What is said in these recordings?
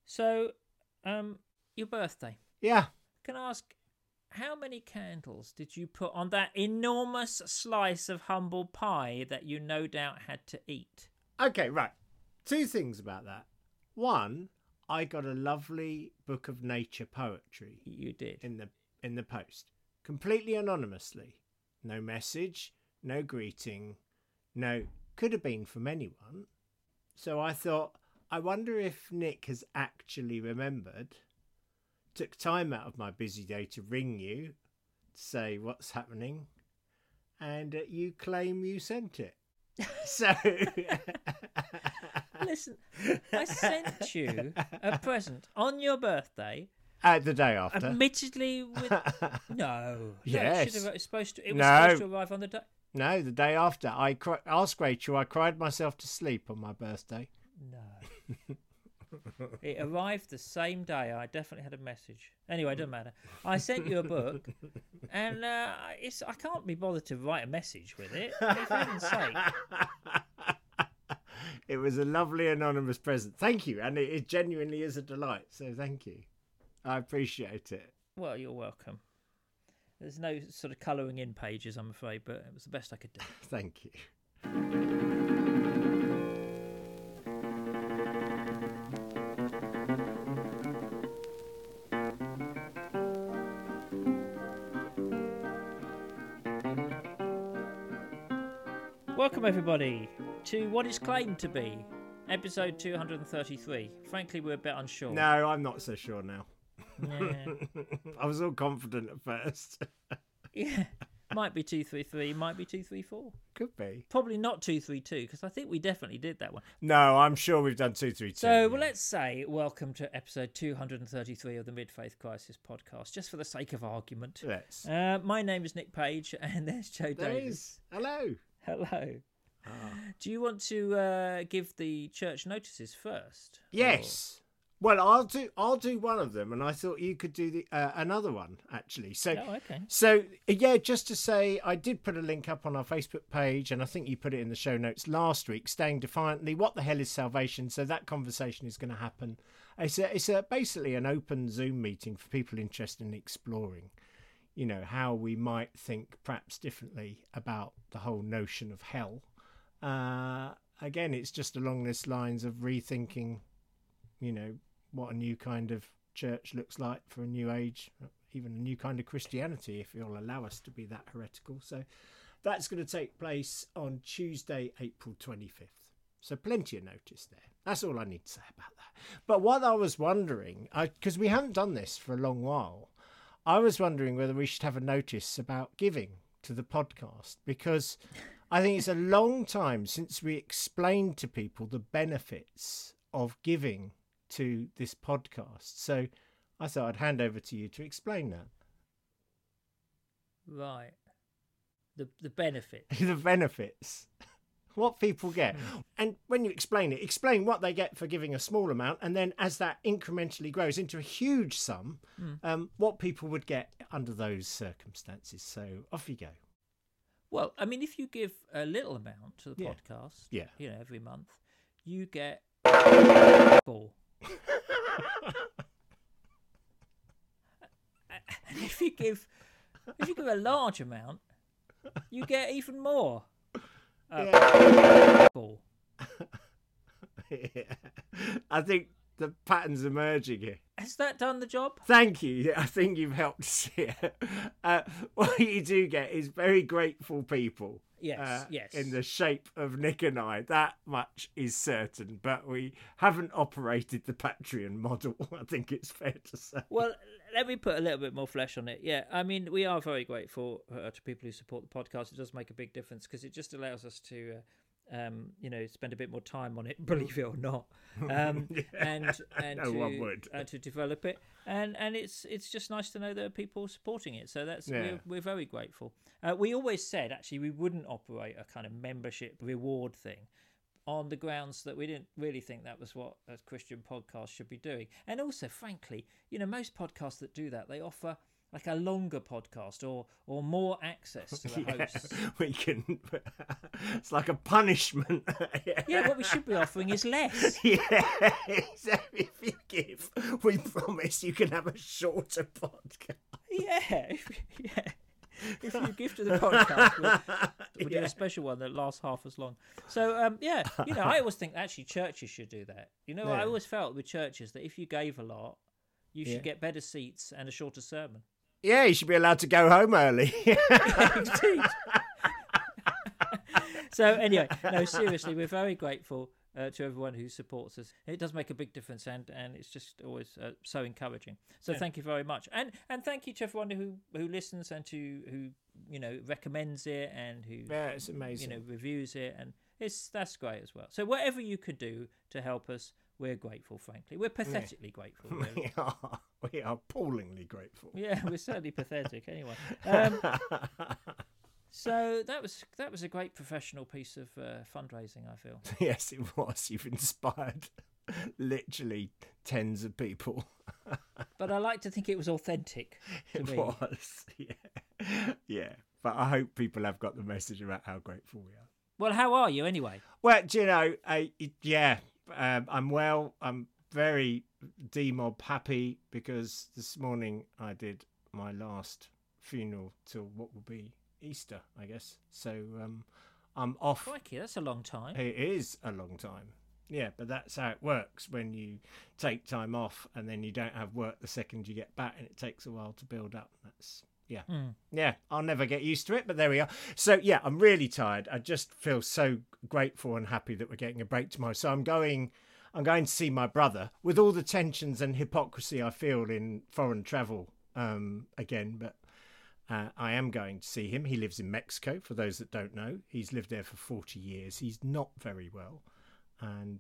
So, your birthday. Yeah. Can I ask, how many candles did you put on that enormous slice of humble pie that you no doubt had to eat? Okay, right. 2 things about that. One, I got a lovely book of nature poetry. You did. In the post. Completely anonymously. No message, no greeting, no could have been from anyone. So I thought, I wonder if Nick has actually remembered, took time out of my busy day to ring you, to say what's happening, and you claim you sent it. So... Listen, I sent you a present on your birthday. The day after. Admittedly, with... No. Yes. It was supposed to arrive on the day. No, the day after. Ask Rachel, I cried myself to sleep on my birthday. No. It arrived the same day. I definitely had a message. Anyway, it doesn't matter. I sent you a book, and I can't be bothered to write a message with it. For heaven's sake. It was a lovely anonymous present. Thank you. And it genuinely is a delight. So thank you. I appreciate it. Well, you're welcome. There's no sort of colouring in pages, I'm afraid, but it was the best I could do. Thank you. Welcome, everybody, to what is claimed to be episode 233. Frankly, we're a bit unsure. No, I'm not so sure now. Yeah. I was all confident at first. Yeah. Might be 233, might be 234. Could be. Probably not 232, because I think we definitely did that one. No, I'm sure we've done 232. So, well, let's say welcome to episode 233 of the Mid-Faith Crisis podcast, just for the sake of argument. Let's. My name is Nick Page, and there's Joe Davis. Hello. Hello. Oh. Do you want to give the church notices first? Yes. Well, I'll do one of them, and I thought you could do the another one actually. So, okay. So yeah, just to say, I did put a link up on our Facebook page, and I think you put it in the show notes last week. Staying defiantly, what the hell is salvation? So that conversation is going to happen. It's basically an open Zoom meeting for people interested in exploring, how we might think perhaps differently about the whole notion of hell. Again, it's just along this lines of rethinking, what a new kind of church looks like for a new age, even a new kind of Christianity, if you'll allow us to be that heretical. So that's going to take place on Tuesday, April 25th. So plenty of notice there. That's all I need to say about that. But what I was wondering, because we haven't done this for a long while, I was wondering whether we should have a notice about giving to the podcast, because I think it's a long time since we explained to people the benefits of giving to this podcast. So I thought I'd hand over to you to explain that. Right. The benefits. The benefits. What people get. And when you explain it, explain what they get for giving a small amount, and then as that incrementally grows into a huge sum, what people would get under those circumstances. So off you go. Well, I mean, if you give a little amount to the podcast, every month, you get ball. And if you give a large amount, you get even more. Ball. Yeah. I think the pattern's emerging here. Has that done the job? Thank you. I think you've helped us here. What you do get is very grateful people. Yes. In the shape of Nick and I. That much is certain. But we haven't operated the Patreon model, I think it's fair to say. Well, let me put a little bit more flesh on it. Yeah, I mean, we are very grateful to people who support the podcast. It does make a big difference because it just allows us to... spend a bit more time on it, believe it or not, and no one would. To develop it, and it's just nice to know there are people supporting it. So that's we're very grateful. We always said actually we wouldn't operate a kind of membership reward thing, on the grounds that we didn't really think that was what a Christian podcast should be doing. And also, frankly, most podcasts that do that, they offer like a longer podcast or more access to the hosts. We can. It's like a punishment. Yeah, what we should be offering is less. Yeah, if you give We promise you can have a shorter podcast. Yeah. If you give to the podcast, we'll do a special one that lasts half as long. So, I always think actually churches should do that. I always felt with churches that if you gave a lot, you should get better seats and a shorter sermon. Yeah, you should be allowed to go home early. Indeed. So anyway, no, seriously, we're very grateful to everyone who supports us. It does make a big difference, and it's just always so encouraging. So thank you very much, and thank you to everyone who listens and who recommends it and who it's amazing. Reviews it, and that's great as well. So whatever you could do to help us, we're grateful. Frankly, we're pathetically grateful. Really. We are appallingly grateful. Yeah, we're certainly pathetic. Anyway. So that was a great professional piece of fundraising, I feel. Yes, it was. You've inspired literally tens of people. But I like to think it was authentic. It was, yeah. Yeah, but I hope people have got the message about how grateful we are. Well, how are you anyway? Well, I'm well. I'm very demob happy because this morning I did my last funeral till what will be Easter, I guess. So I'm off. Crikey, that's a long time. It is a long time. Yeah, but that's how it works when you take time off and then you don't have work the second you get back, and it takes a while to build up. That's yeah, I'll never get used to it, but there we are. So yeah, I'm really tired. I just feel so grateful and happy that we're getting a break tomorrow. So I'm going to see my brother with all the tensions and hypocrisy I feel in foreign travel again, but I am going to see him. He lives in Mexico, for those that don't know. He's lived there for 40 years. He's not very well, and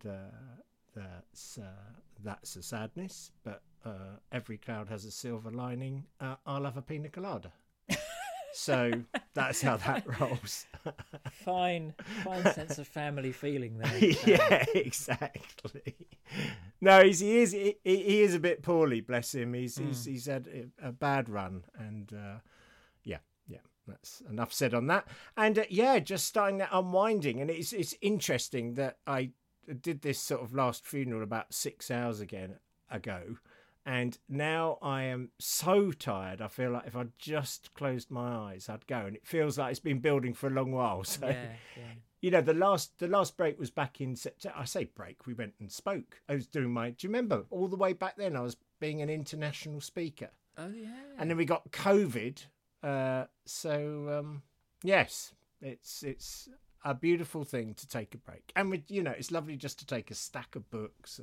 that's a sadness, but every cloud has a silver lining. I'll have a pina colada. So that's how that rolls. Fine sense of family feeling there. Yeah, exactly. No, he is a bit poorly, bless him. He's had a bad run, and yeah, that's enough said on that. And just starting that unwinding, and it's interesting that I did this sort of last funeral about 6 hours ago, and now I am so tired. I feel like if I just closed my eyes, I'd go, and it feels like it's been building for a long while. So, the last break was back in September. I say break, we went and spoke. I was doing do you remember all the way back then? I was being an international speaker. Oh yeah. And then we got COVID. Yes, it's a beautiful thing to take a break, and it's lovely just to take a stack of books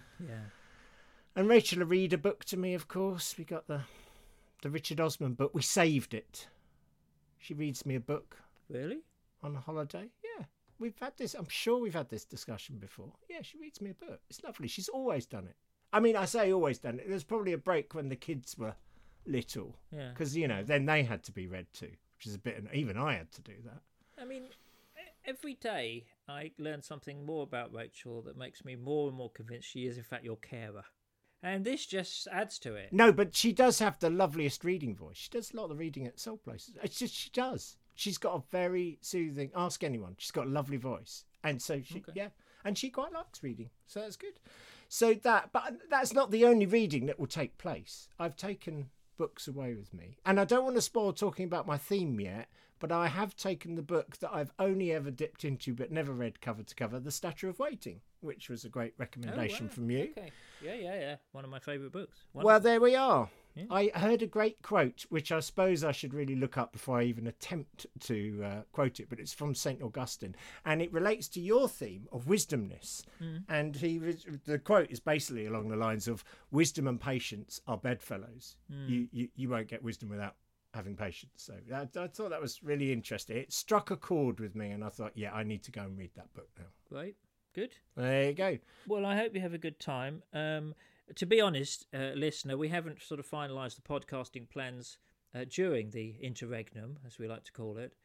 and Rachel will read a book to me. Of course, we got the Richard Osman book. We saved it. She reads me a book. Really? On a holiday? Yeah, we've had this. I'm sure we've had this discussion before. Yeah, she reads me a book. It's lovely. She's always done it. I mean, I say always done it. There's probably a break when the kids were little, because then they had to be read to, which is a bit. Even I had to do that. I mean, every day I learn something more about Rachel that makes me more and more convinced she is in fact your carer, and this just adds to it. No, but she does have the loveliest reading voice. She does a lot of reading at Soul Places. It's just she does. She's got a very soothing. Ask anyone. She's got a lovely voice, and so and she quite likes reading, so that's good. So but that's not the only reading that will take place. I've taken books away with me, and I don't want to spoil talking about my theme yet, but I have taken the book that I've only ever dipped into but never read cover to cover, The Statue of Waiting, which was a great recommendation from you. Okay. Yeah. One of my favourite books. Wonderful. Well, there we are. Yeah. I heard a great quote, which I suppose I should really look up before I even attempt to quote it, but it's from St. Augustine, and it relates to your theme of wisdomness. And the quote is basically along the lines of, wisdom and patience are bedfellows. You won't get wisdom without having patience. So I thought that was really interesting. It struck a chord with me, and I thought, I need to go and read that book now. Right. Good. There you go. Well, I hope you have a good time. To be honest, listener, we haven't sort of finalised the podcasting plans during the interregnum, as we like to call it.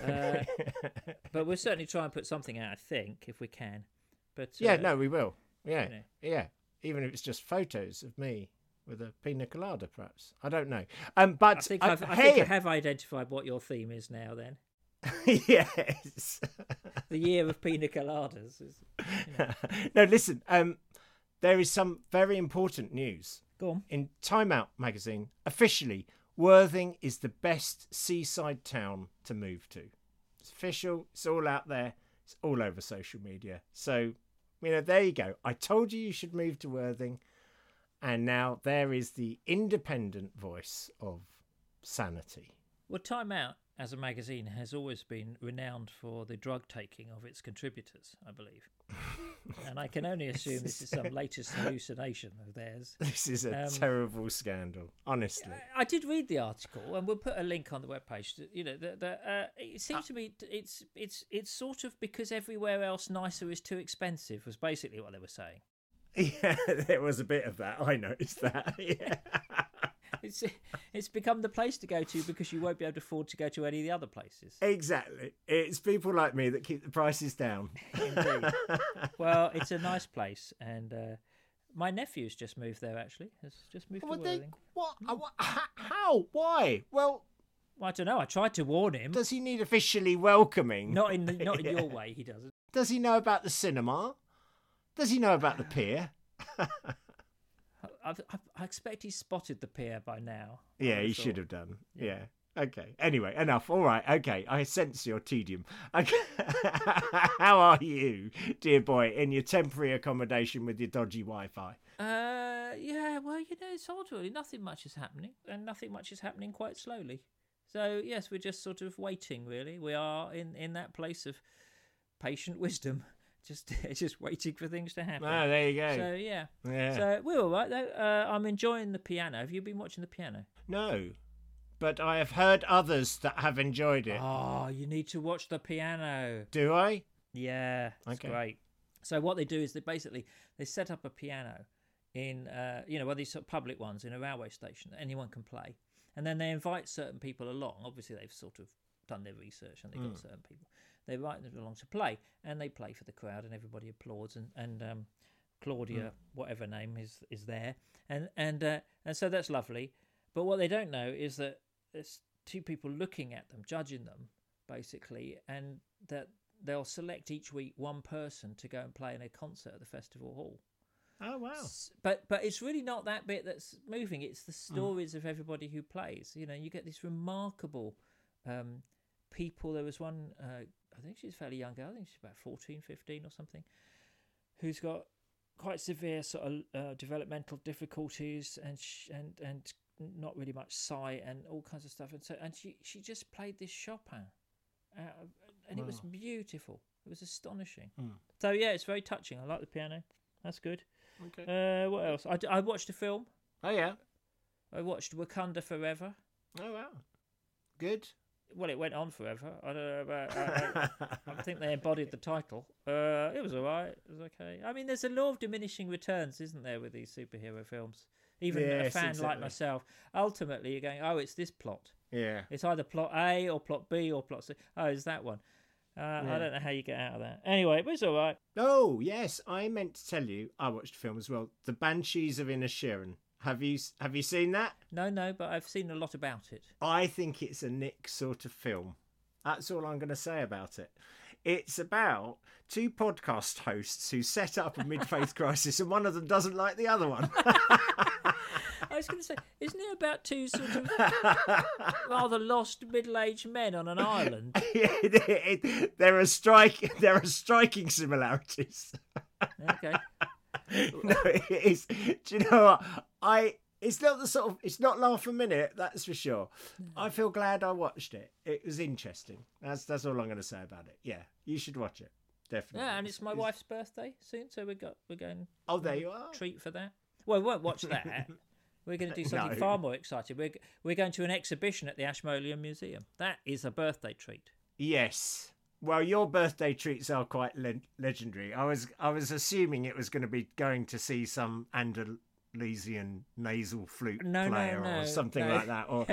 But we'll certainly try and put something out, I think, if we can. But we will. Yeah. Even if it's just photos of me with a pina colada, perhaps. I don't know. But I think I have identified what your theme is now, then. Yes. The year of pina coladas. No, listen. there is some very important news. Go on. In Time Out magazine, officially, Worthing is the best seaside town to move to. It's official. It's all out there. It's all over social media. So, there you go. I told you should move to Worthing. And now there is the independent voice of sanity. Well, Time Out as a magazine has always been renowned for the drug taking of its contributors, I believe. And I can only assume this is some latest hallucination of theirs. This is a terrible scandal, honestly. I did read the article, and we'll put a link on the webpage. It seems to me it's sort of because everywhere else nicer is too expensive was basically what they were saying. Yeah, there was a bit of that. I noticed that. Yeah. It's become the place to go to because you won't be able to afford to go to any of the other places. Exactly. It's people like me that keep the prices down. Indeed. Well, it's a nice place, and my nephew's just moved there. Actually, has just moved to Worthing. What? How? Why? Well, I don't know. I tried to warn him. Does he need officially welcoming? Not in your way. He doesn't. Does he know about the cinema? Does he know about the pier? I expect he's spotted the pier by now. Yeah, he should have done. Yeah. Okay. Anyway, enough. All right. Okay. I sense your tedium. Okay. How are you, dear boy, in your temporary accommodation with your dodgy Wi-Fi? Yeah. Well, it's odd, really. Nothing much is happening, and nothing much is happening quite slowly. So yes, we're just sort of waiting. Really, we are in that place of patient wisdom. Just waiting for things to happen. Oh, there you go. So, yeah. So, we're all right, though. I'm enjoying the piano. Have you been watching the piano? No, but I have heard others that have enjoyed it. Oh, you need to watch the piano. Do I? Yeah, it's great. So, what they do is they set up a piano in, one of these sort of public ones in a railway station that anyone can play. And then they invite certain people along. Obviously, they've sort of done their research and they've got certain people. They invite them along to play, and they play for the crowd, and everybody applauds. And Claudia, whatever name is there, and so that's lovely. But what they don't know is that there's two people looking at them, judging them, basically, and that they'll select each week one person to go and play in a concert at the festival hall. Oh wow! But it's really not that bit that's moving. It's the stories of everybody who plays. You get this remarkable people. There was one. I think she's a fairly young girl. I think she's about 14, 15 or something, who's got quite severe sort of developmental difficulties and not really much sight and all kinds of stuff. And she just played this Chopin, and it was beautiful. It was astonishing. So yeah, it's very touching. I like the piano. That's good. Okay. What else? I watched a film. Oh yeah. I watched Wakanda Forever. Oh wow. Good. Well, it went on forever. I don't know about. I think they embodied the title. It was all right. It was okay. I mean, there's a law of diminishing returns, isn't there, with these superhero films? Even a fan like myself, ultimately, you're going, "Oh, it's this plot." Yeah. It's either plot A or plot B or plot C. Oh, it's that one. I don't know how you get out of that. Anyway, it was all right. Oh yes, I meant to tell you, I watched a film as well, The Banshees of Inisherin. Have you seen that? No, but I've seen a lot about it. I think it's a Nick sort of film. That's all I'm going to say about it. It's about two podcast hosts who set up a mid-faith crisis, and one of them doesn't like the other one. I was going to say, isn't it about two sort of rather lost middle-aged men on an island? There are striking similarities. Okay. No, it is. Do you know what? It's not the sort of. It's not laugh a minute. That's for sure. I feel glad I watched it. It was interesting. That's all I'm going to say about it. Yeah, you should watch it. Definitely. Yeah, and it's my wife's birthday soon, so we're going. Oh, there you are. Treat for that. Well, we won't watch that. We're going to do something far more exciting. We're going to an exhibition at the Ashmolean Museum. That is a birthday treat. Yes. Well, your birthday treats are quite legendary. I was assuming it was going to be going to see some Andalusian nasal flute player or something like that. Or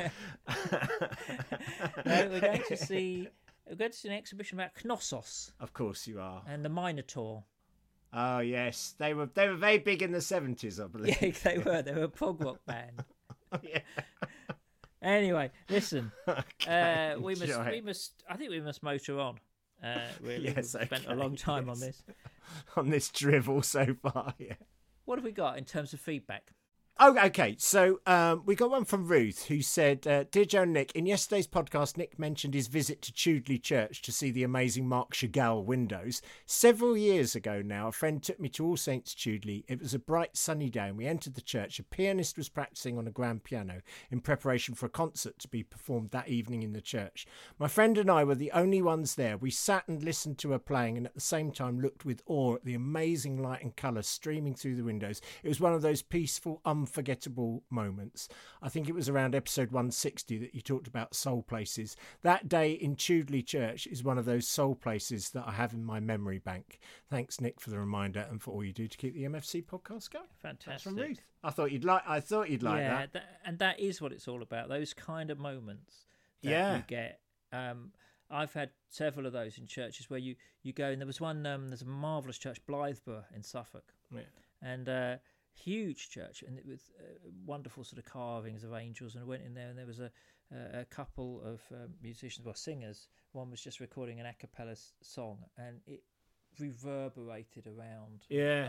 no, we're going to see an exhibition about Knossos. Of course you are. And the Minotaur. Oh yes, they were very big in the 70s, I believe. Yeah, they were. They were a prog rock band. Yeah. Anyway, listen. We must. I think we must motor on. Really, yes, we've spent a long time on this. On this drivel so far, yeah. What have we got in terms of feedback? Oh, okay. So we got one from Ruth who said, Dear Joe and Nick, in yesterday's podcast, Nick mentioned his visit to Chudley Church to see the amazing Marc Chagall windows. Several years ago now, a friend took me to All Saints Chudley. It was a bright sunny day and we entered the church. A pianist was practicing on a grand piano in preparation for a concert to be performed that evening in the church. My friend and I were the only ones there. We sat and listened to her playing and at the same time looked with awe at the amazing light and colour streaming through the windows. It was one of those peaceful, unforgettable moments. I think it was around episode 160 that you talked about soul places. That day in Chudley Church is one of those soul places that I have in my memory bank. Thanks, Nick, for the reminder and for all you do to keep the MFC podcast going. Fantastic. That's from Ruth. I thought you'd like that. And that is what it's all about. Those kind of moments that you get. I've had several of those in churches where you go, and there was one. There's a marvellous church, Blytheborough in Suffolk, and huge church, and it was wonderful sort of carvings of angels. And I went in there, and there was a couple of musicians, singers. One was just recording an a cappella song, and it reverberated around.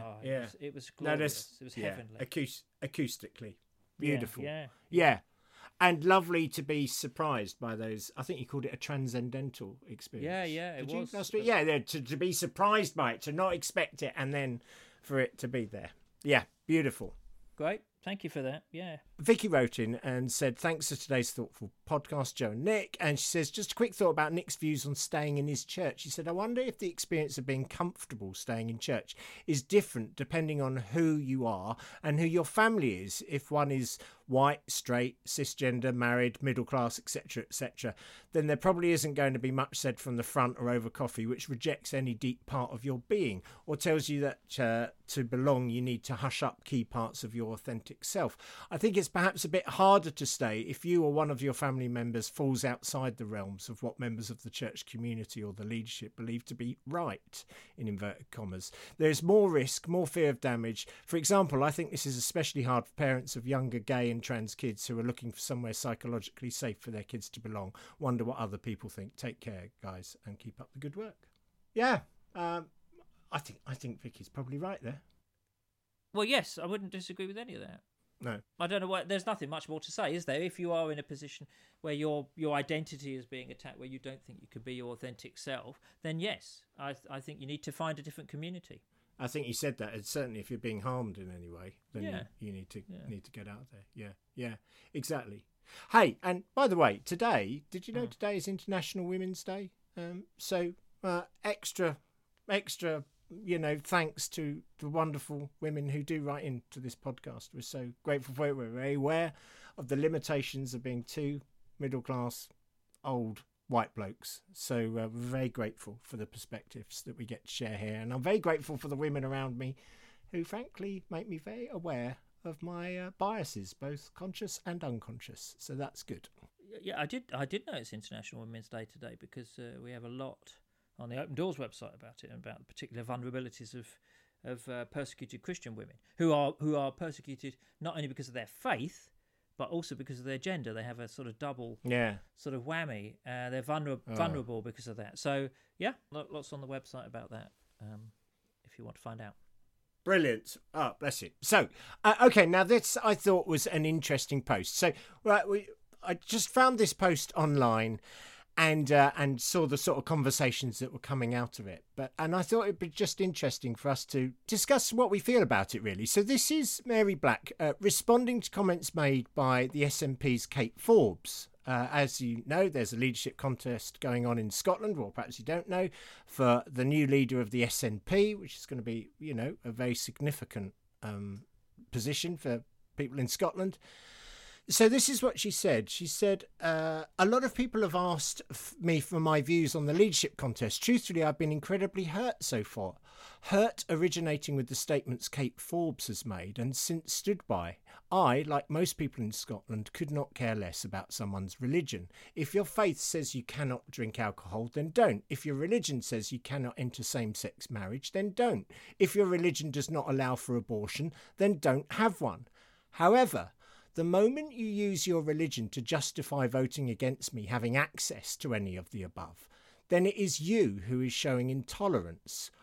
It was glorious. It was heavenly. Acoustically beautiful. Yeah. And lovely to be surprised by those. I think you called it a transcendental experience. It was. To be surprised by it, to not expect it, and then for it to be there. Yeah, beautiful. Great. Thank you for that. Yeah. Vicky wrote in and said, thanks for today's thoughtful podcast, Joe and Nick. And she says, just a quick thought about Nick's views on staying in his church. She said, I wonder if the experience of being comfortable staying in church is different depending on who you are and who your family is. If one is white, straight, cisgender, married, middle class, etc., then there probably isn't going to be much said from the front or over coffee which rejects any deep part of your being or tells you that to belong you need to hush up key parts of your authentic self. I think it's perhaps a bit harder to stay if you or one of your family members falls outside the realms of what members of the church community or the leadership believe to be right, in inverted commas. There's more risk, more fear of damage. For example, I think this is especially hard for parents of younger gay and trans kids who are looking for somewhere psychologically safe for their kids to belong. Wonder what other people think. Take care, guys, and keep up the good work. Yeah, I think Vicky's probably right there. Well, yes, I wouldn't disagree with any of that. No, I don't know why. There's nothing much more to say, is there? If you are in a position where your identity is being attacked, where you don't think you could be your authentic self, then yes, I think you need to find a different community. I think you said that. And certainly, if you're being harmed in any way, then you need to get out there. Yeah, exactly. Hey, and by the way, today, did you know today is International Women's Day? So extra. Thanks to the wonderful women who do write into this podcast. We're so grateful for it. We're very aware of the limitations of being two middle-class, old white blokes. So we're very grateful for the perspectives that we get to share here. And I'm very grateful for the women around me who, frankly, make me very aware of my biases, both conscious and unconscious. So that's good. Yeah, I did know it's International Women's Day today because we have a lot on the Open Doors website about it and about the particular vulnerabilities of persecuted Christian women who are persecuted not only because of their faith but also because of their gender. They have a sort of double sort of whammy. They're vulnerable because of that. So yeah, lots on the website about that if you want to find out. Brilliant. Oh, bless you. So okay, now this I thought was an interesting post. So I just found this post online and saw the sort of conversations that were coming out of it. And I thought it'd be just interesting for us to discuss what we feel about it, really. So this is Mary Black responding to comments made by the SNP's Kate Forbes. As you know, there's a leadership contest going on in Scotland, or perhaps you don't know, for the new leader of the SNP, which is going to be, a very significant position for people in Scotland. So this is what she said. She said, a lot of people have asked me for my views on the leadership contest. Truthfully, I've been incredibly hurt so far. Hurt originating with the statements Kate Forbes has made and since stood by. I, like most people in Scotland, could not care less about someone's religion. If your faith says you cannot drink alcohol, then don't. If your religion says you cannot enter same-sex marriage, then don't. If your religion does not allow for abortion, then don't have one. However, the moment you use your religion to justify voting against me having access to any of the above, then it is you who is showing intolerance.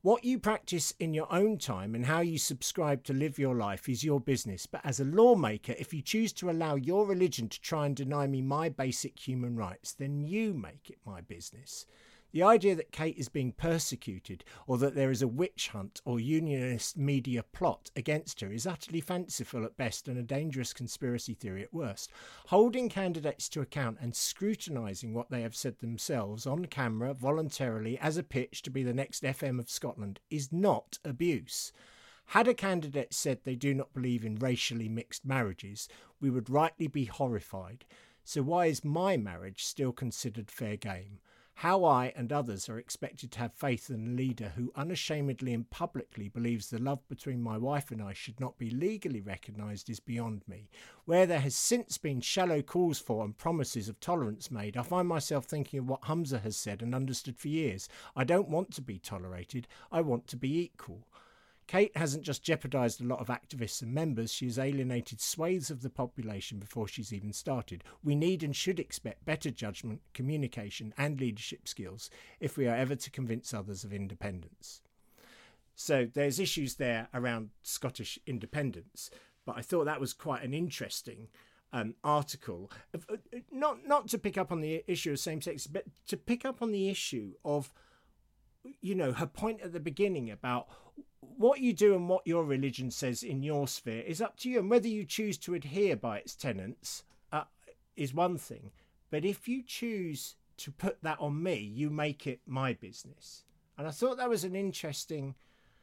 What you practice in your own time and how you subscribe to live your life is your business. But as a lawmaker, if you choose to allow your religion to try and deny me my basic human rights, then you make it my business. The idea that Kate is being persecuted or that there is a witch hunt or unionist media plot against her is utterly fanciful at best and a dangerous conspiracy theory at worst. Holding candidates to account and scrutinising what they have said themselves on camera voluntarily as a pitch to be the next FM of Scotland is not abuse. Had a candidate said they do not believe in racially mixed marriages, we would rightly be horrified. So why is my marriage still considered fair game? How I and others are expected to have faith in a leader who unashamedly and publicly believes the love between my wife and I should not be legally recognised is beyond me. Where there has since been shallow calls for and promises of tolerance made, I find myself thinking of what Humza has said and understood for years. I don't want to be tolerated, I want to be equal. Kate hasn't just jeopardised a lot of activists and members, she has alienated swathes of the population before she's even started. We need and should expect better judgment, communication and leadership skills if we are ever to convince others of independence. So there's issues there around Scottish independence, but I thought that was quite an interesting article. Not to pick up on the issue of same-sex, but to pick up on the issue of, you know, her point at the beginning about what you do and what your religion says in your sphere is up to you, and whether you choose to adhere by its tenets is one thing, but if you choose to put that on me, you make it my business. And I thought that was an interesting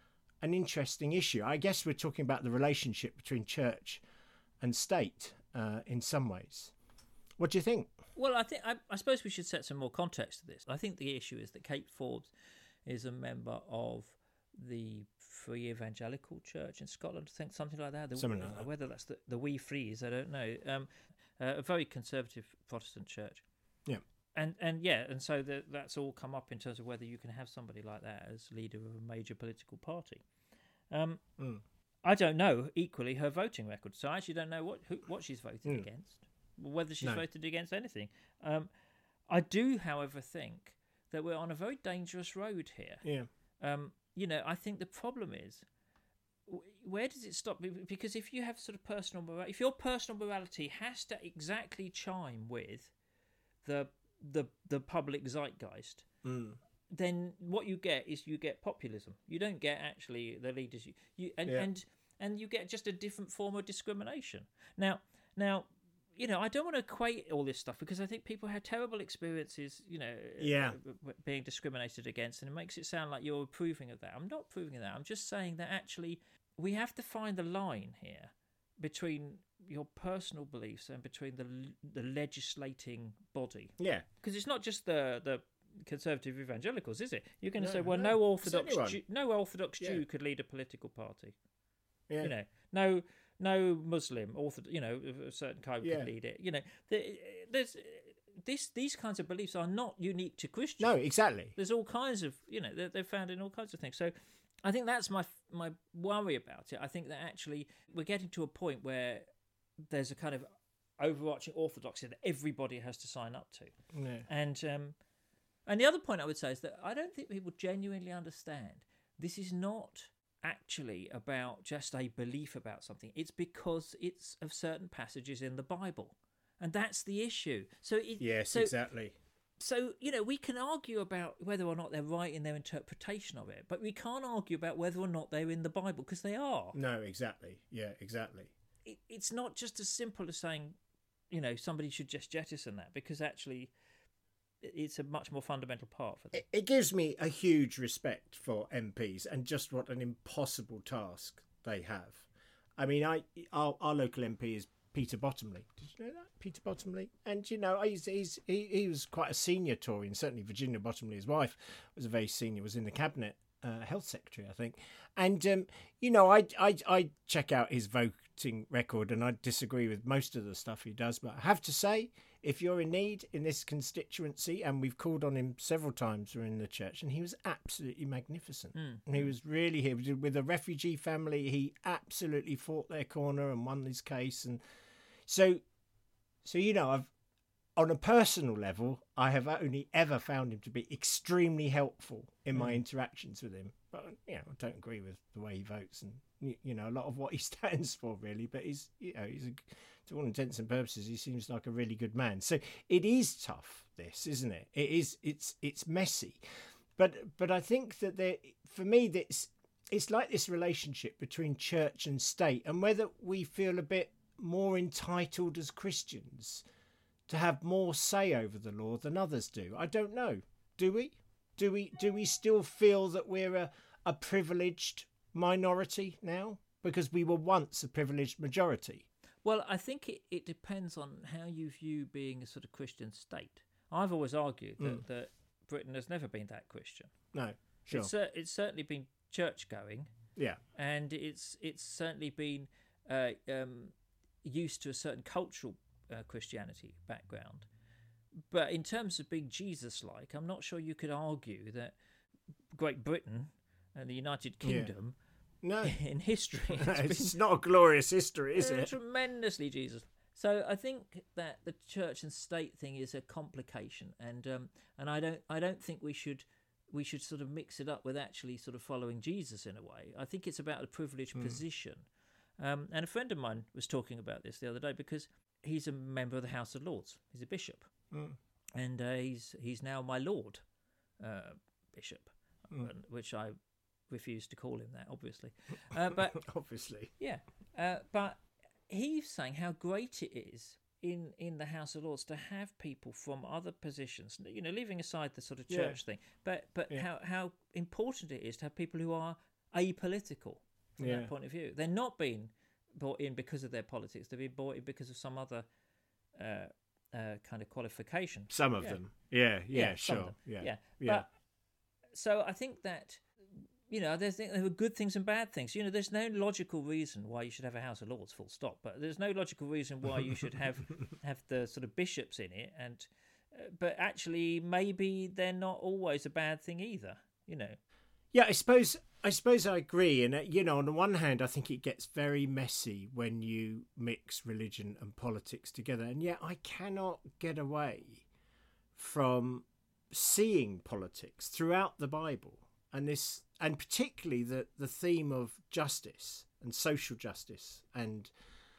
issue. I guess we're talking about the relationship between church and state in some ways. What do you think? Well, I suppose we should set some more context to this. I think the issue is that Kate Forbes is a member of the Free Evangelical Church in Scotland, I think, something like that. Something like that. Whether that's the Wee Frees, I don't know. A very conservative Protestant church. Yeah. And so that's all come up in terms of whether you can have somebody like that as leader of a major political party. I don't know, equally, her voting record, so I actually don't know what she's voted against, whether she's voted against anything. I do, however, think that we're on a very dangerous road here. Yeah. You know, I think the problem is, where does it stop? Because if you have sort of personal morality, if your personal morality has to exactly chime with the public zeitgeist, then what you get is you get populism. You don't get actually the leaders. And you get just a different form of discrimination. Now, you know, I don't want to equate all this stuff because I think people have terrible experiences, you know, being discriminated against, and it makes it sound like you're approving of that. I'm not approving of that. I'm just saying that actually we have to find the line here between your personal beliefs and between the legislating body. Yeah. Because it's not just the conservative evangelicals, is it? You're going to say, well, no Orthodox Jew could lead a political party. Yeah. You know, no Muslim, you know, of a certain kind could lead it. You know, there's these kinds of beliefs are not unique to Christians. No, exactly. There's all kinds of, you know, they're found in all kinds of things. So I think that's my worry about it. I think that actually we're getting to a point where there's a kind of overarching orthodoxy that everybody has to sign up to. Yeah. And the other point I would say is that I don't think people genuinely understand this is not actually about just a belief about something. It's because it's of certain passages in the Bible, and that's the issue. Exactly. So, you know, we can argue about whether or not they're right in their interpretation of it, but we can't argue about whether or not they're in the Bible, because they are. No, exactly. Yeah, exactly. It's not just as simple as saying, you know, somebody should just jettison that, because actually it's a much more fundamental part for them. It gives me a huge respect for MPs and just what an impossible task they have. I mean, our local MP is Peter Bottomley. Did you know that? Peter Bottomley? And, you know, he was quite a senior Tory, and certainly Virginia Bottomley, his wife, was in the cabinet, health secretary, I think. And, you know, I check out his voting record, and I disagree with most of the stuff he does. But I have to say, if you're in need in this constituency, and we've called on him several times in the church, and he was absolutely magnificent. And he was really here with a refugee family. He absolutely fought their corner and won his case. And so you know, on a personal level, I have only ever found him to be extremely helpful in my interactions with him. but I don't agree with the way he votes and a lot of what he stands for really. But he's to all intents and purposes, he seems like a really good man. So it is tough, this, isn't it? It's messy, but I think that for me, it's like this relationship between church and state, and whether we feel a bit more entitled as Christians to have more say over the law than others do. I don't know. Do we? Do we still feel that we're a privileged minority now because we were once a privileged majority? Well, I think it depends on how you view being a sort of Christian state. I've always argued that Britain has never been that Christian. No, sure. It's certainly been church-going. Yeah. And it's certainly been used to a certain cultural Christianity background. But in terms of being Jesus-like, I'm not sure you could argue that Great Britain and the United Kingdom, in history, it's not a glorious history, is it? Tremendously Jesus. So I think that the church and state thing is a complication, and I don't think we should sort of mix it up with actually sort of following Jesus in a way. I think it's about a privileged position. And a friend of mine was talking about this the other day because he's a member of the House of Lords. He's a bishop. And he's now my Lord Bishop, which I refuse to call him that, obviously. But obviously, yeah. But he's saying how great it is in the House of Lords to have people from other positions, leaving aside the sort of church thing, but how important it is to have people who are apolitical from that point of view. They're not being brought in because of their politics. They're being brought in because of some other kind of qualification. Some of them. Yeah, sure. Yeah. But, so I think that, there are good things and bad things. There's no logical reason why you should have a House of Lords, full stop. But there's no logical reason why you should have the sort of bishops in it. And but actually, maybe they're not always a bad thing either. Yeah, I suppose I agree. And on the one hand, I think it gets very messy when you mix religion and politics together. And yet, I cannot get away from seeing politics throughout the Bible. And particularly the theme of justice and social justice and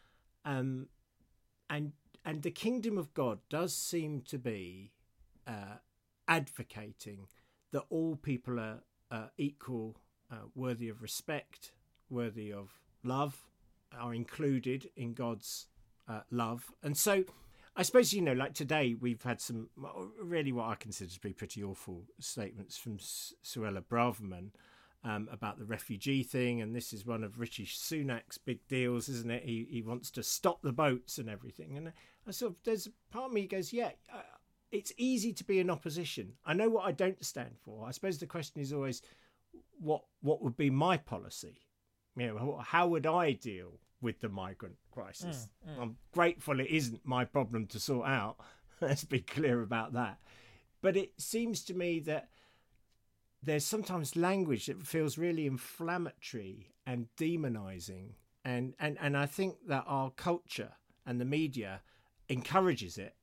the kingdom of God does seem to be advocating that all people are equal, worthy of respect, worthy of love, are included in God's love. And so I suppose, like today, we've had some really what I consider to be pretty awful statements from Suella Braverman about the refugee thing. And this is one of Rishi Sunak's big deals, isn't it? He wants to stop the boats and everything. And I sort of, there's a part of me goes, it's easy to be in opposition. I know what I don't stand for. I suppose the question is always, what would be my policy? How would I deal with the migrant crisis? I'm grateful it isn't my problem to sort out. Let's be clear about that. But it seems to me that there's sometimes language that feels really inflammatory and demonizing. And I think that our culture and the media encourages it.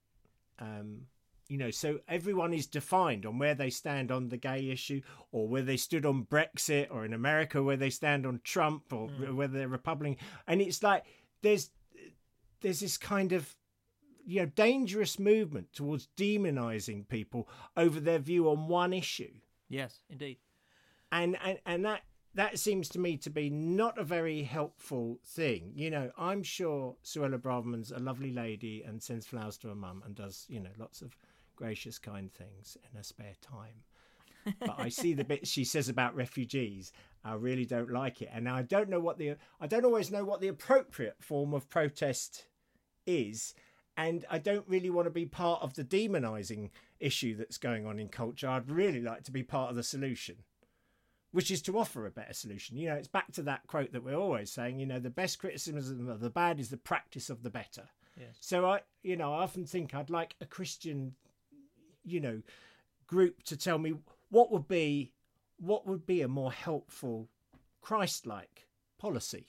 So everyone is defined on where they stand on the gay issue, or where they stood on Brexit, or in America where they stand on Trump, or whether they're Republican. And it's like there's this kind of dangerous movement towards demonizing people over their view on one issue. Yes, indeed. And that seems to me to be not a very helpful thing. I'm sure Suella Braverman's a lovely lady and sends flowers to her mum and does lots of gracious, kind things in her spare time. But I see the bit she says about refugees. I really don't like it, and I don't always know what the appropriate form of protest is, and I don't really want to be part of the demonizing issue that's going on in culture. I'd really like to be part of the solution, which is to offer a better solution. It's back to that quote that we're always saying. The best criticism of the bad is the practice of the better. Yes. So I often think I'd like a Christian group to tell me what would be a more helpful Christ-like policy.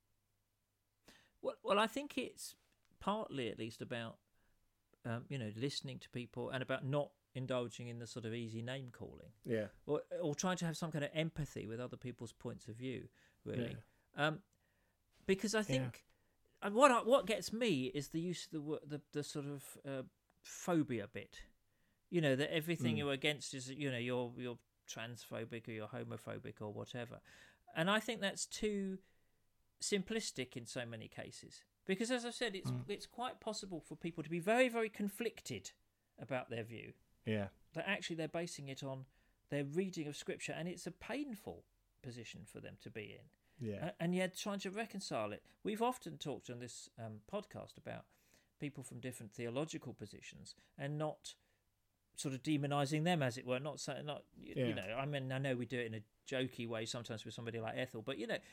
Well, I think it's partly, at least, about listening to people and about not indulging in the sort of easy name calling. Yeah. Or trying to have some kind of empathy with other people's points of view, really. Yeah. Because I think what gets me is the use of the sort of phobia bit. You know, that everything you're against is, you know, you're transphobic or you're homophobic or whatever. And I think that's too simplistic in so many cases. Because, as I said, it's quite possible for people to be very, very conflicted about their view. Yeah. That actually they're basing it on their reading of Scripture, and it's a painful position for them to be in. Yeah. And yet trying to reconcile it. We've often talked on this podcast about people from different theological positions and not sort of demonising them, as it were, you know, I mean, I know we do it in a jokey way sometimes with somebody like Ethel, but, you know,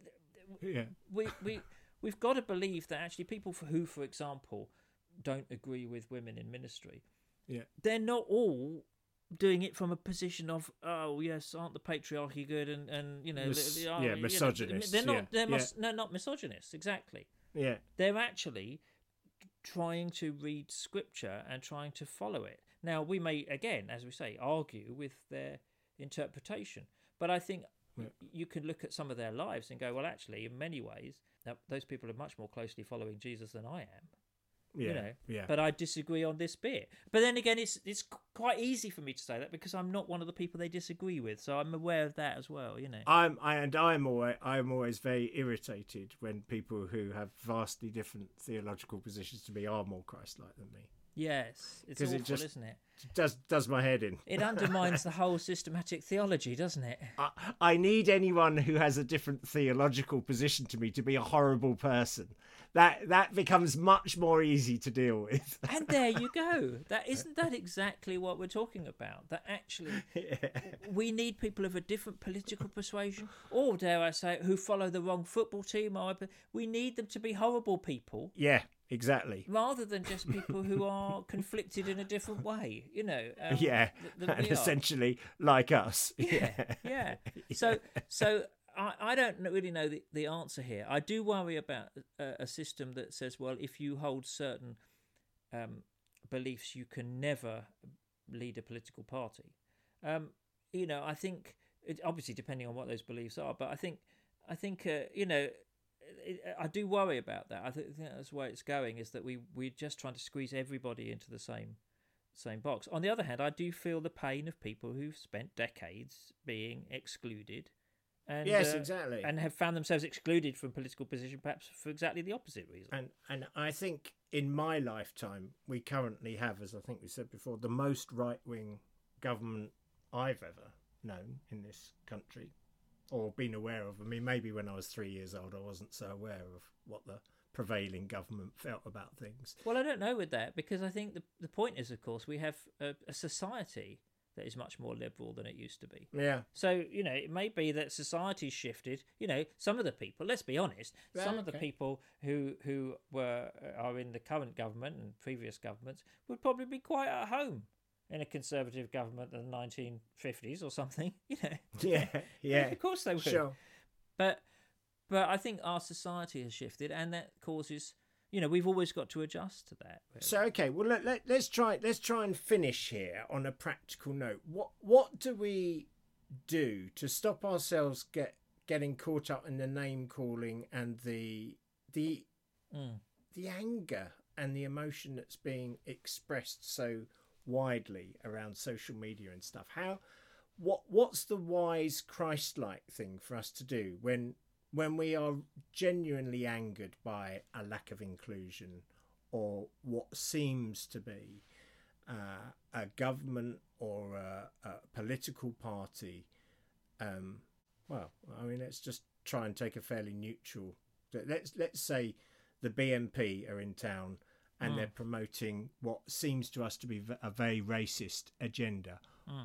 we've got to believe that actually people who, for example, don't agree with women in ministry, they're not all doing it from a position of, oh yes, aren't the patriarchy good, and you know, misogynists. You know, they're not misogynists, exactly. Yeah, they're actually trying to read Scripture and trying to follow it. Now, we may, again, as we say, argue with their interpretation, but I think you can look at some of their lives and go, well, actually, in many ways, those people are much more closely following Jesus than I am. Yeah, you know, but I disagree on this bit. But then again, it's quite easy for me to say that because I'm not one of the people they disagree with, so I'm aware of that as well. You know, I'm always very irritated when people who have vastly different theological positions to me are more Christ-like than me. Yes, it's awful, isn't it? Does my head in. It undermines the whole systematic theology, doesn't it? I need anyone who has a different theological position to me to be a horrible person. That becomes much more easy to deal with. And there you go. Isn't that exactly what we're talking about? That actually we need people of a different political persuasion, or dare I say, who follow the wrong football team. We need them to be horrible people. Yeah. Exactly. Rather than just people who are conflicted in a different way, you know. And essentially like us. Yeah. So I don't really know the answer here. I do worry about a system that says, well, if you hold certain beliefs, you can never lead a political party. You know, I think, obviously depending on what those beliefs are, but I think you know, I do worry about that. I think that's where it's going, is that we're just trying to squeeze everybody into the same box. On the other hand, I do feel the pain of people who've spent decades being excluded. And, yes, exactly. And have found themselves excluded from political position, perhaps for exactly the opposite reason. And I think in my lifetime, we currently have, as I think we said before, the most right-wing government I've ever known in this country. Or been aware of. I mean, maybe when I was 3 years old, I wasn't so aware of what the prevailing government felt about things. Well, I don't know with that, because I think the point is, of course, we have a society that is much more liberal than it used to be. Yeah. So, you know, it may be that society's shifted. You know, some of the people, let's be honest, some of the people who are in the current government and previous governments would probably be quite at home in a conservative government in the 1950s or something, you know. Yeah. Of course they would. Sure. But I think our society has shifted, and that causes, you know, we've always got to adjust to that. Really. So okay, well let's try and finish here on a practical note. What do we do to stop ourselves getting caught up in the name calling and the anger and the emotion that's being expressed so widely around social media and stuff? What's the wise Christ-like thing for us to do when we are genuinely angered by a lack of inclusion or what seems to be a government or a political party? Well, I mean, let's just try and take a fairly neutral. Let's say the BNP are in town and they're promoting what seems to us to be a very racist agenda.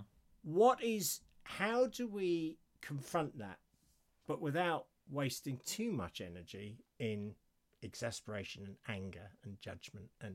How do we confront that, but without wasting too much energy in exasperation and anger and judgment and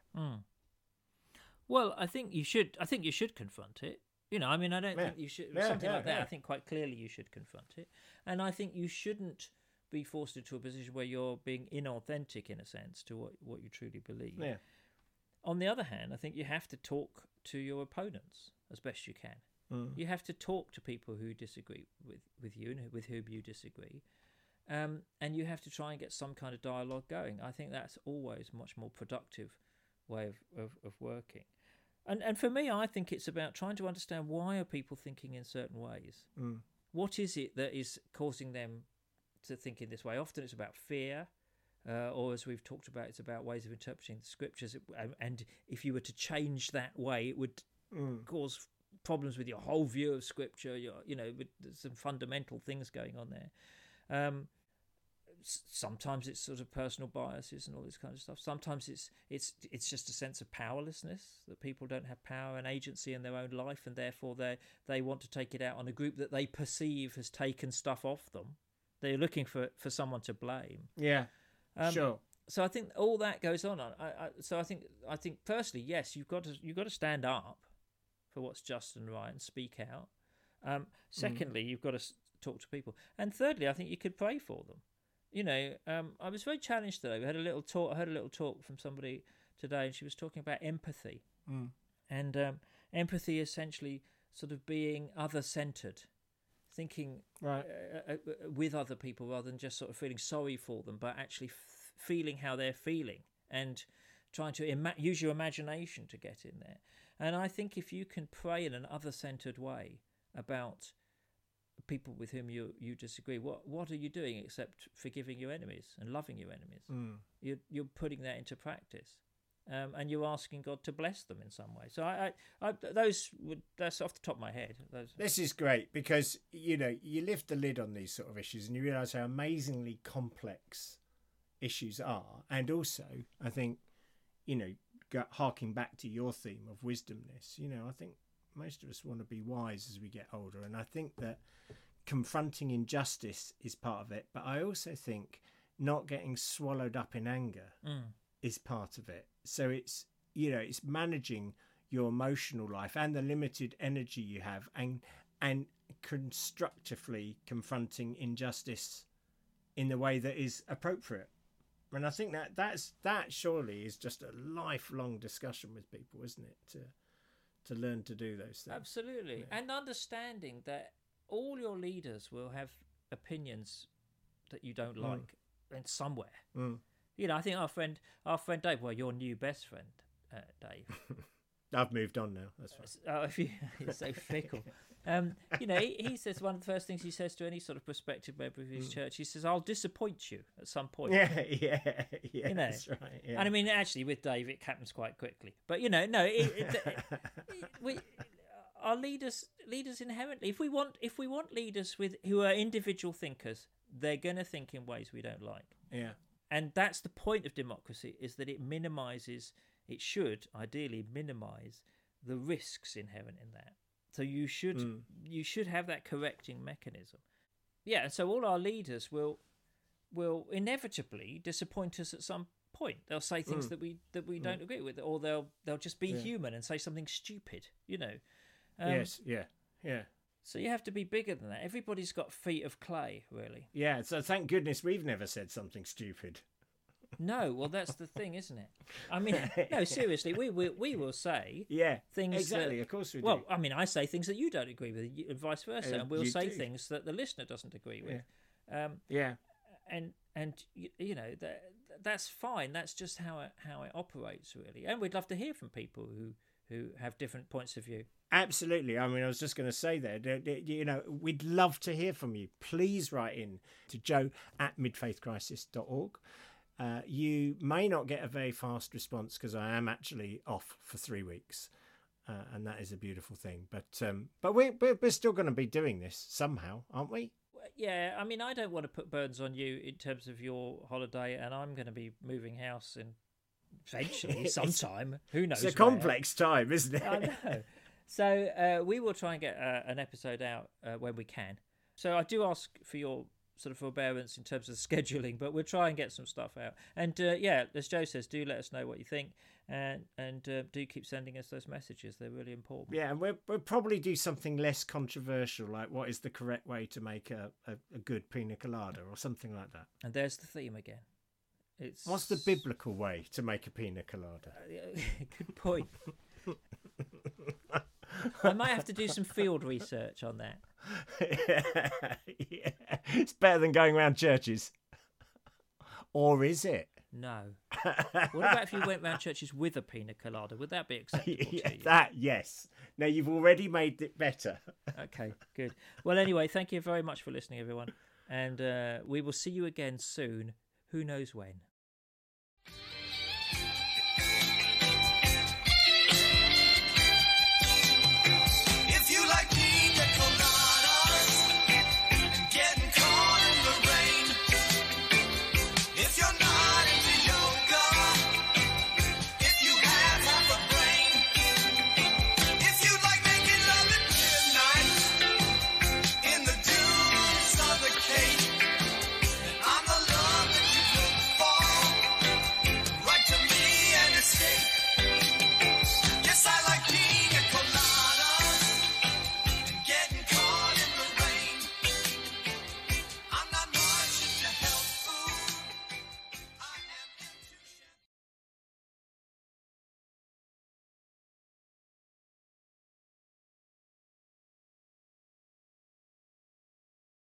Well, I think you should confront it. You know, I mean, I don't think you should something like that. I think quite clearly you should confront it, and I think you shouldn't be forced into a position where you're being inauthentic in a sense to what you truly believe. on the other hand, I think you have to talk to your opponents as best you can. You have to talk to people who disagree with you and with whom you disagree. And you have to try and get some kind of dialogue going. I think that's always a much more productive way of working. And for me, I think it's about trying to understand, why are people thinking in certain ways? What is it that is causing them to think in this way? Often it's about fear, or as we've talked about, it's about ways of interpreting the scriptures. And if you were to change that way, it would cause problems with your whole view of scripture. With some fundamental things going on there. Sometimes it's sort of personal biases and all this kind of stuff. Sometimes it's just a sense of powerlessness, that people don't have power and agency in their own life, and therefore they want to take it out on a group that they perceive has taken stuff off them. They're looking for someone to blame. Yeah, sure. So I think all that goes on. So I think personally, yes, you've got to stand up for what's just and right and speak out. Secondly, you've got to talk to people, and thirdly, I think you could pray for them. I was very challenged today. We had a little talk. I heard a little talk from somebody today, and she was talking about empathy, and empathy essentially sort of being other-centered, thinking with other people rather than just sort of feeling sorry for them, but actually feeling how they're feeling and trying to use your imagination to get in there. And I think if you can pray in an other-centered way about people with whom you disagree, what are you doing except forgiving your enemies and loving your enemies? You're putting that into practice, and you're asking God to bless them in some way. So that's off the top of my head. This is great, because you lift the lid on these sort of issues and you realise how amazingly complex issues are. And also, I think, harking back to your theme of wisdomness, I think most of us want to be wise as we get older, and I think that confronting injustice is part of it, but I also think not getting swallowed up in anger is part of it. So it's managing your emotional life and the limited energy you have, and constructively confronting injustice in the way that is appropriate. And I think that surely is just a lifelong discussion with people, isn't it? To learn to do those things. Absolutely. Yeah. And understanding that all your leaders will have opinions that you don't like and somewhere. I think our friend Dave, well, your new best friend, Dave. I've moved on now. That's fine. You're so fickle. He says one of the first things he says to any sort of prospective member of his church, he says, "I'll disappoint you at some point." Yeah, that's right. Yeah. And I mean, actually, with Dave, it happens quite quickly. But our leaders inherently, if we want leaders who are individual thinkers, they're going to think in ways we don't like. Yeah. And that's the point of democracy, is that it should ideally minimize the risks inherent in that. So you should have that correcting mechanism. Yeah, and so all our leaders will inevitably disappoint us at some point. They'll say things that we don't agree with, or they'll just be human and say something stupid, Yes, yeah. So you have to be bigger than that. Everybody's got feet of clay, really. Yeah, so thank goodness we've never said something stupid. No, well, that's the thing, isn't it? I mean, no, seriously, we will say things. Exactly, of course we do. Well, I mean, I say things that you don't agree with, and vice versa, and we'll say things that the listener doesn't agree with. And that's fine. That's just how it operates, really. And we'd love to hear from people who have different points of view. Absolutely. I mean, I was just going to say there, we'd love to hear from you. Please write in to joe@midfaithcrisis.org. You may not get a very fast response because I am actually off for 3 weeks, and that is a beautiful thing. But we're still going to be doing this somehow, aren't we? Yeah, I mean, I don't want to put burdens on you in terms of your holiday, and I'm going to be moving house eventually, sometime. Who knows? It's a complex time, isn't it? I know. So we will try and get an episode out when we can. So I do ask for your sort of forbearance in terms of scheduling, but we'll try and get some stuff out. And as Joe says, do let us know what you think, and do keep sending us those messages. They're really important. Yeah, and we'll probably do something less controversial, like what is the correct way to make a good pina colada or something like that. And there's the theme again. What's the biblical way to make a pina colada? Good point. I might have to do some field research on that. Yeah. It's better than going around churches. Or is it? No. What about if you went round churches with a pina colada? Would that be acceptable to you? That, yes. Now, you've already made it better. Okay, good. Well, anyway, thank you very much for listening, everyone. And we will see you again soon. Who knows when?